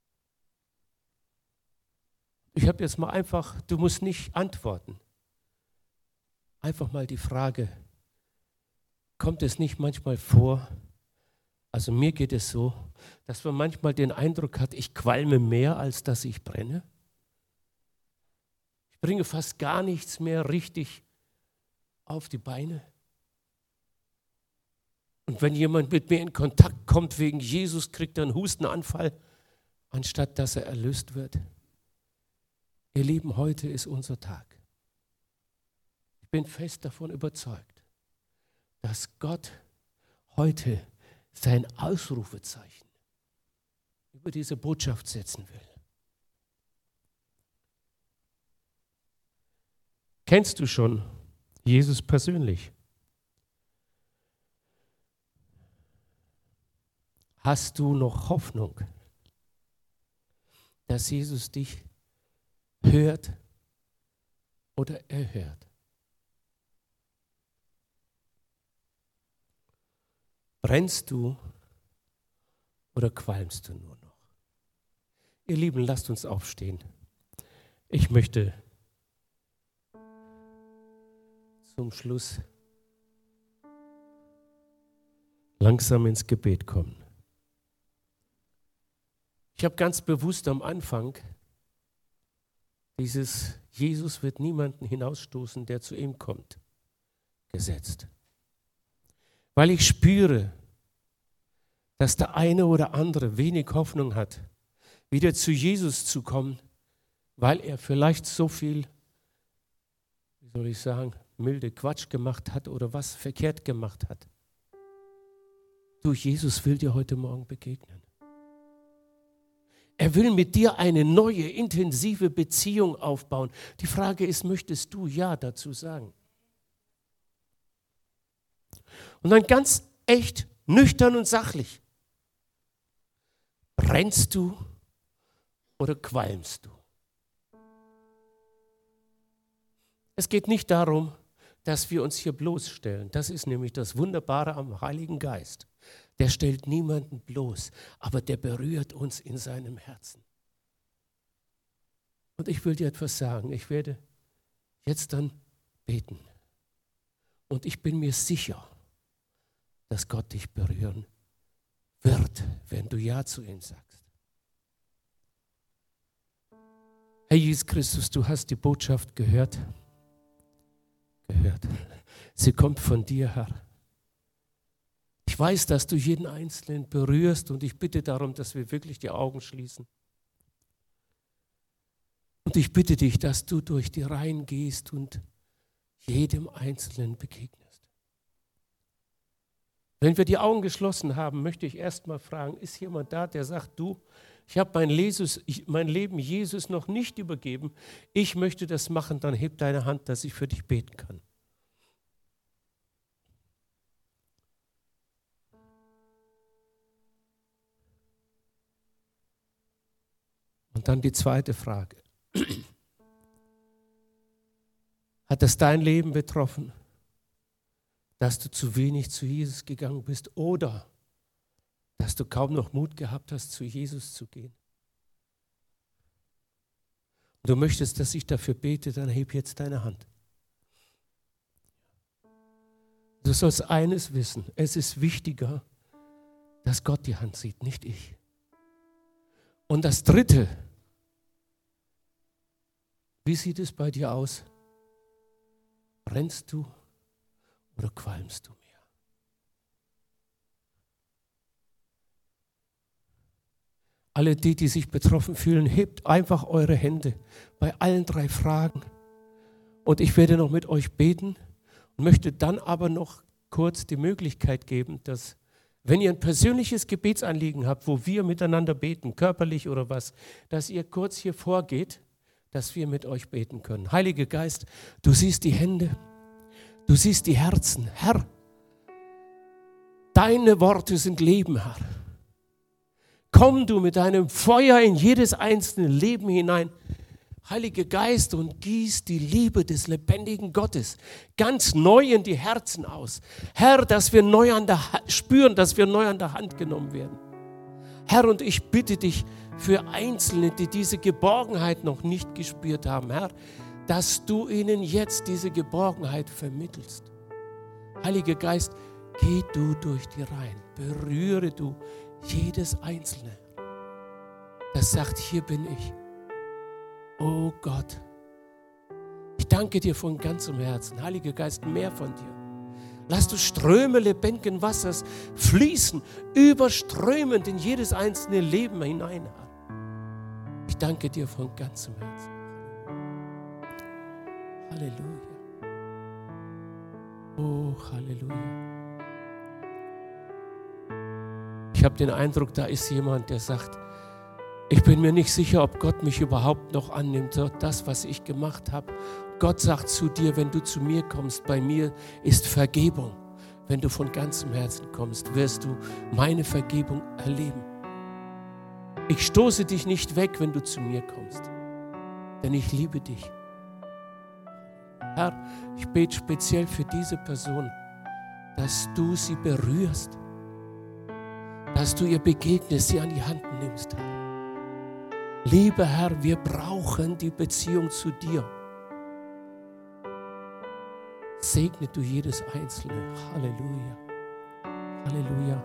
Ich habe jetzt mal einfach, du musst nicht antworten, einfach mal die Frage, kommt es nicht manchmal vor, also mir geht es so, dass man manchmal den Eindruck hat, ich qualme mehr, als dass ich brenne. Ich bringe fast gar nichts mehr richtig auf die Beine. Und wenn jemand mit mir in Kontakt kommt wegen Jesus, kriegt er einen Hustenanfall, anstatt dass er erlöst wird. Ihr Lieben, heute ist unser Tag. Ich bin fest davon überzeugt, dass Gott heute sein Ausrufezeichen über diese Botschaft setzen will. Kennst du schon Jesus persönlich? Hast du noch Hoffnung, dass Jesus dich hört oder erhört? Brennst du oder qualmst du nur noch? Ihr Lieben, lasst uns aufstehen. Ich möchte zum Schluss langsam ins Gebet kommen. Ich habe ganz bewusst am Anfang dieses Jesus wird niemanden hinausstoßen, der zu ihm kommt, gesetzt. Weil ich spüre, dass der eine oder andere wenig Hoffnung hat, wieder zu Jesus zu kommen, weil er vielleicht so viel, wie soll ich sagen, milde Quatsch gemacht hat oder was verkehrt gemacht hat. Du, Jesus will dir heute Morgen begegnen. Er will mit dir eine neue, intensive Beziehung aufbauen. Die Frage ist, möchtest du Ja dazu sagen? Und dann ganz echt, nüchtern und sachlich. Brennst du oder qualmst du? Es geht nicht darum, dass wir uns hier bloßstellen. Das ist nämlich das Wunderbare am Heiligen Geist. Der stellt niemanden bloß, aber der berührt uns in seinem Herzen. Und ich will dir etwas sagen. Ich werde jetzt dann beten. Und ich bin mir sicher, dass Gott dich berühren wird, wenn du Ja zu ihm sagst. Herr Jesus Christus, du hast die Botschaft gehört. Sie kommt von dir, Herr. Ich weiß, dass du jeden Einzelnen berührst und ich bitte darum, dass wir wirklich die Augen schließen. Und ich bitte dich, dass du durch die Reihen gehst und jedem Einzelnen begegnest. Wenn wir die Augen geschlossen haben, möchte ich erst mal fragen, ist jemand da, der sagt, du, ich habe mein Leben Jesus noch nicht übergeben, ich möchte das machen, dann heb deine Hand, dass ich für dich beten kann. Und dann die zweite Frage. Hat das dein Leben betroffen, dass du zu wenig zu Jesus gegangen bist oder dass du kaum noch Mut gehabt hast, zu Jesus zu gehen? Und du möchtest, dass ich dafür bete, dann heb jetzt deine Hand. Du sollst eines wissen, es ist wichtiger, dass Gott die Hand sieht, nicht ich. Und das Dritte, wie sieht es bei dir aus? Brennst du oder qualmst du mehr? Alle die sich betroffen fühlen, hebt einfach eure Hände bei allen 3 Fragen. Und ich werde noch mit euch beten und möchte dann aber noch kurz die Möglichkeit geben, dass, wenn ihr ein persönliches Gebetsanliegen habt, wo wir miteinander beten, körperlich oder was, dass ihr kurz hier vorgeht, dass wir mit euch beten können. Heiliger Geist, du siehst die Hände, du siehst die Herzen. Herr, deine Worte sind Leben, Herr. Komm du mit deinem Feuer in jedes einzelne Leben hinein, Heiliger Geist, und gieß die Liebe des lebendigen Gottes ganz neu in die Herzen aus. Herr, dass wir neu spüren, dass wir neu an der Hand genommen werden. Herr, und ich bitte dich für Einzelne, die diese Geborgenheit noch nicht gespürt haben, Herr, dass du ihnen jetzt diese Geborgenheit vermittelst. Heiliger Geist, geh du durch die Reihen, berühre du jedes Einzelne, das sagt, hier bin ich. Oh Gott, ich danke dir von ganzem Herzen. Heiliger Geist, mehr von dir. Lass du Ströme lebendigen Wassers fließen, überströmend in jedes einzelne Leben hinein. Ich danke dir von ganzem Herzen. Halleluja. Oh, Halleluja. Ich habe den Eindruck, da ist jemand, der sagt, ich bin mir nicht sicher, ob Gott mich überhaupt noch annimmt, das, was ich gemacht habe. Gott sagt zu dir, wenn du zu mir kommst, bei mir ist Vergebung. Wenn du von ganzem Herzen kommst, wirst du meine Vergebung erleben. Ich stoße dich nicht weg, wenn du zu mir kommst, denn ich liebe dich. Herr, ich bete speziell für diese Person, dass du sie berührst, dass du ihr begegnest, sie an die Hand nimmst, Herr. Lieber Herr, wir brauchen die Beziehung zu dir. Segne du jedes Einzelne. Halleluja. Halleluja.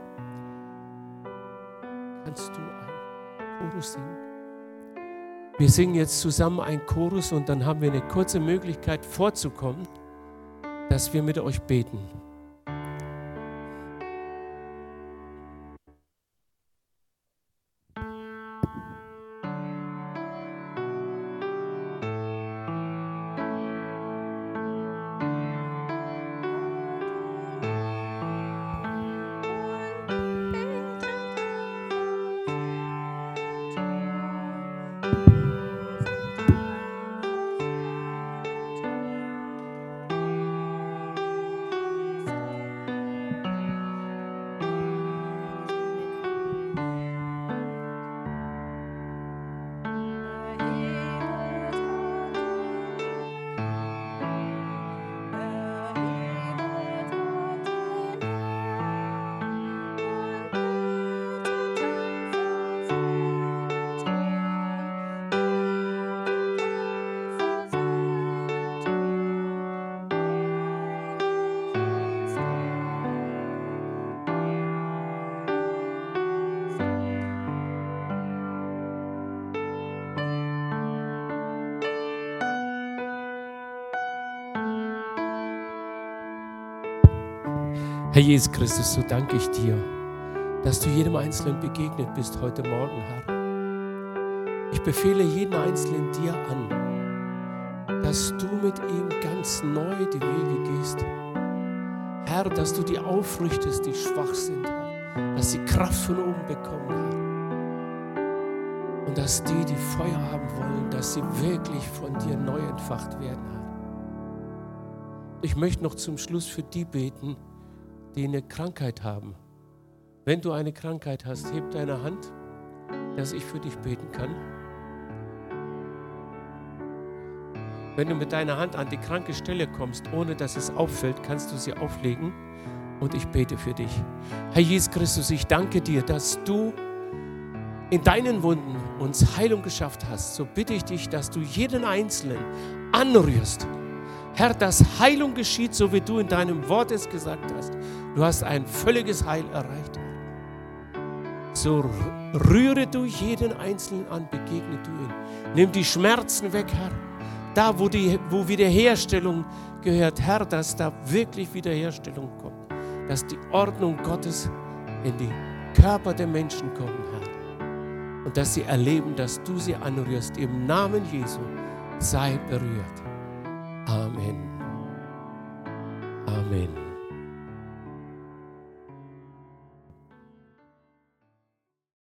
Kannst du einen Chorus singen? Wir singen jetzt zusammen einen Chorus und dann haben wir eine kurze Möglichkeit vorzukommen, dass wir mit euch beten. Herr Jesus Christus, so danke ich dir, dass du jedem Einzelnen begegnet bist heute Morgen, Herr. Ich befehle jeden Einzelnen dir an, dass du mit ihm ganz neu die Wege gehst. Herr, dass du die aufrichtest, die schwach sind, Herr. Dass sie Kraft von oben bekommen, Herr. Und dass die, die Feuer haben wollen, dass sie wirklich von dir neu entfacht werden, Herr. Ich möchte noch zum Schluss für die beten, die eine Krankheit haben. Wenn du eine Krankheit hast, heb deine Hand, dass ich für dich beten kann. Wenn du mit deiner Hand an die kranke Stelle kommst, ohne dass es auffällt, kannst du sie auflegen und ich bete für dich. Herr Jesus Christus, ich danke dir, dass du in deinen Wunden uns Heilung geschafft hast. So bitte ich dich, dass du jeden Einzelnen anrührst. Herr, dass Heilung geschieht, so wie du in deinem Wort es gesagt hast. Du hast ein völliges Heil erreicht. So rühre du jeden Einzelnen an, begegne du ihn. Nimm die Schmerzen weg, Herr. Da, wo Wiederherstellung gehört, Herr, dass da wirklich Wiederherstellung kommt. Dass die Ordnung Gottes in die Körper der Menschen kommt, Herr. Und dass sie erleben, dass du sie anrührst. Im Namen Jesu sei berührt. Amen. Amen.